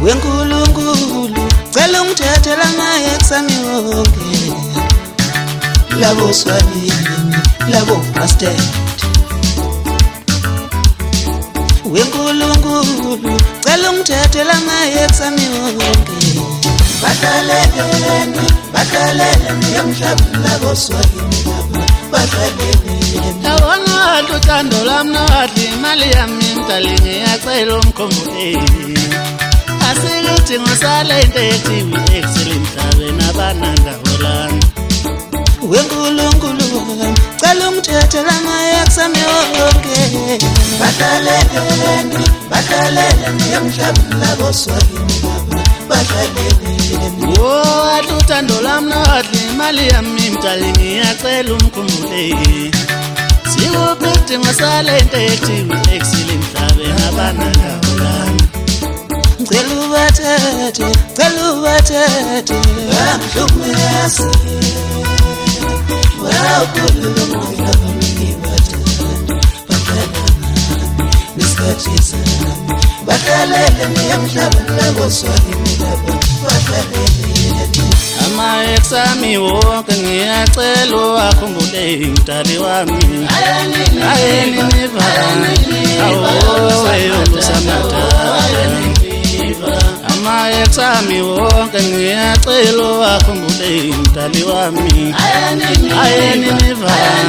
wenkulunkulu cela ungithethela ama-ex ami wonke labo swabini labo bastard wenkulunkulu cela ungithethela ama-ex ami wonke badlaleleni emhlabeni labo swabini Awona luthando lami nawadla imali yami mdali ngiyacela umkhumbuleni asikuthi ngosale into ethiwe excellent emhlabeni abananga holana wenkulunkulu cela ungithethela ama-ex ami wonke badlaleleni emhlabeni labo swabini luthando lami nawadla imali yami mdali ngiyacela umkhumbuleni sikuphethe ngosale into ethiwe excellent emhlabeni abananga holana cela ubathethe amhlumesi wawukhuluma nesikhathi sami badlaleleni emhlabeni labo swabini ama-ex ami wonke ngiyacela uwakhumbule mdali wami ayeniniva ama-ex ami wonke ngiyacela uwakhumbule mdali wami ayeniniva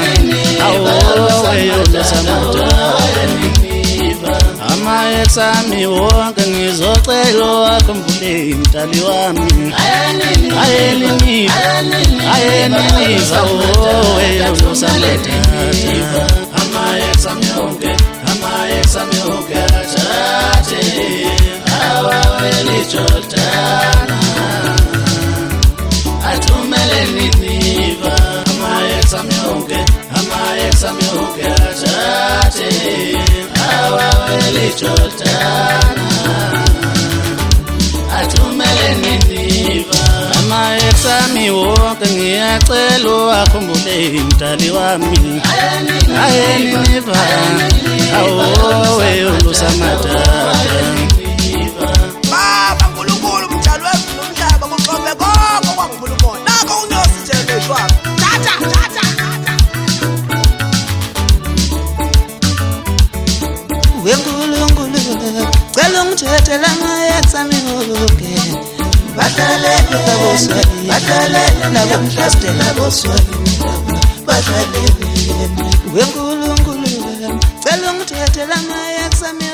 ama-ex ami wonke ngizocela uwakhumbule mdali wami ayeniniva ama-ex ami wonke athathe awawelijoltana athumeleni niva ama-ex ami wonke athathe awawelijoltana athumeleni niva ama-ex ami wonke ngiyacela uwakhumbule mdali wami ayeniniva awoweyolusamadada Baba nkulunkulu mdali wethu nomhlaba kuxoxe konke okwangunkulunkulu nakho unyositheleshwa tata wenkulunkulu cela ungithethela ama-ex ami wonke badlaleleni labo swabini wenkulunkulu cela ungithethela ama-ex ami